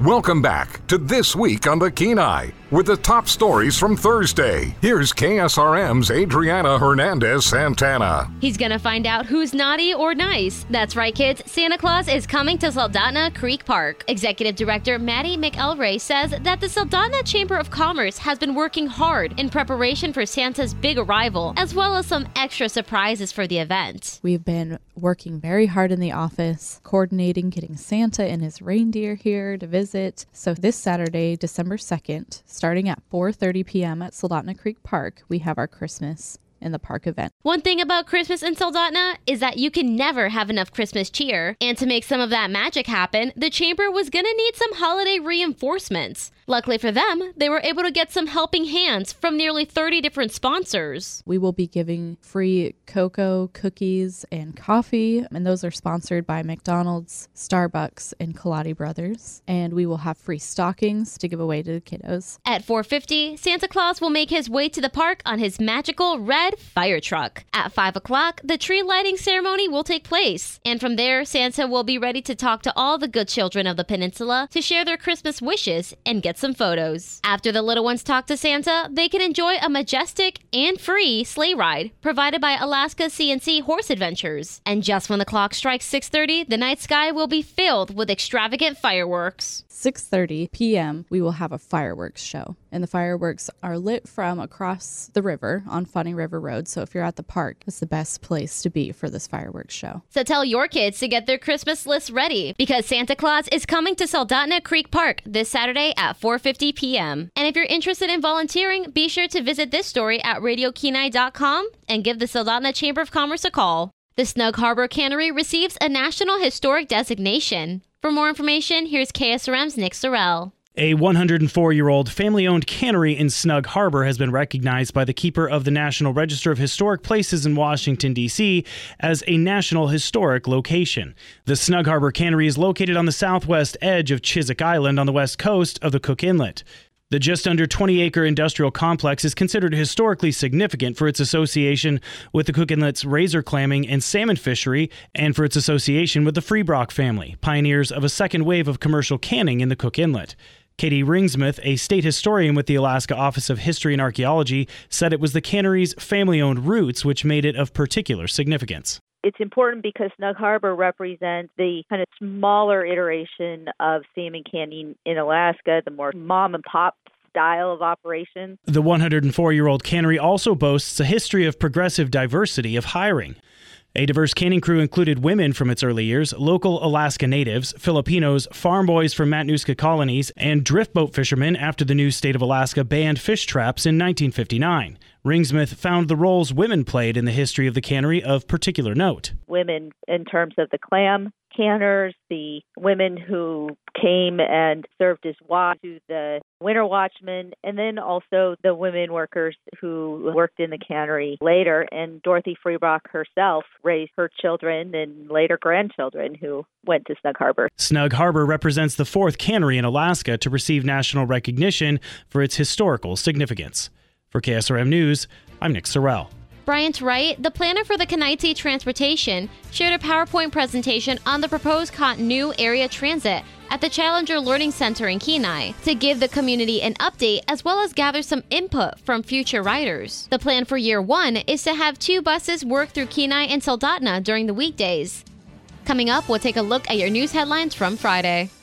Welcome back to This Week on the Kenai with the top stories from Thursday. Here's KSRM's Adriana Hernandez Santana. He's gonna find out who's naughty or nice. That's right, kids. Santa Claus is coming to Soldotna Creek Park. Executive Director Maddie McElray says that the Soldotna Chamber of Commerce has been working hard in preparation for Santa's big arrival, as well as some extra surprises for the event. We've been working very hard in the office, coordinating getting Santa and his reindeer here to visit. So this Saturday, December 2nd, starting at 4:30 p.m. at Soldotna Creek Park, we have our Christmas in the park event. One thing about Christmas in Soldotna is that you can never have enough Christmas cheer. And to make some of that magic happen, the chamber was gonna need some holiday reinforcements. Luckily for them, they were able to get some helping hands from nearly 30 different sponsors. We will be giving free cocoa, cookies, and coffee, and those are sponsored by McDonald's, Starbucks, and Kaladi Brothers. And we will have free stockings to give away to the kiddos. At 4:50, Santa Claus will make his way to the park on his magical red fire truck. At 5 o'clock, the tree lighting ceremony will take place. And from there, Santa will be ready to talk to all the good children of the peninsula to share their Christmas wishes and get some photos. After the little ones talk to Santa, they can enjoy a majestic and free sleigh ride provided by Alaska CNC Horse Adventures. And just when the clock strikes 6:30, the night sky will be filled with extravagant fireworks. 6:30 p.m., we will have a fireworks show. And the fireworks are lit from across the river on Funny River Road. So if you're at the park, it's the best place to be for this fireworks show. So tell your kids to get their Christmas list ready because Santa Claus is coming to Soldotna Creek Park this Saturday at 4:50 p.m. And if you're interested in volunteering, be sure to visit this story at radiokenai.com and give the Soldotna Chamber of Commerce a call. The Snug Harbor Cannery receives a National Historic Designation. For more information, here's KSRM's Nick Sorrell. A 104-year-old family-owned cannery in Snug Harbor has been recognized by the keeper of the National Register of Historic Places in Washington, D.C. as a National Historic Location. The Snug Harbor Cannery is located on the southwest edge of Chiswick Island on the west coast of the Cook Inlet. The just under 20-acre industrial complex is considered historically significant for its association with the Cook Inlet's razor clamming and salmon fishery and for its association with the Freebrock family, pioneers of a second wave of commercial canning in the Cook Inlet. Katie Ringsmith, a state historian with the Alaska Office of History and Archaeology, said it was the cannery's family-owned roots which made it of particular significance. It's important because Snug Harbor represents the kind of smaller iteration of salmon canning in Alaska, the more mom-and-pop style of operation. The 104-year-old cannery also boasts a history of progressive diversity of hiring. A diverse canning crew included women from its early years, local Alaska natives, Filipinos, farm boys from Matanuska colonies, and drift boat fishermen after the new state of Alaska banned fish traps in 1959. Ringsmith found the roles women played in the history of the cannery of particular note. Women in terms of the clam canners, the women who came and served as watch to the winter watchmen, and then also the women workers who worked in the cannery later. And Dorothy Freebrock herself raised her children and later grandchildren who went to Snug Harbor. Snug Harbor represents the fourth cannery in Alaska to receive national recognition for its historical significance. For KSRM News, I'm Nick Sorrell. Bryant Wright, the planner for the Kenaiti Transportation, shared a PowerPoint presentation on the proposed Cottonu area transit at the Challenger Learning Center in Kenai to give the community an update as well as gather some input from future riders. The plan for year one is to have 2 buses work through Kenai and Soldotna during the weekdays. Coming up, we'll take a look at your news headlines from Friday.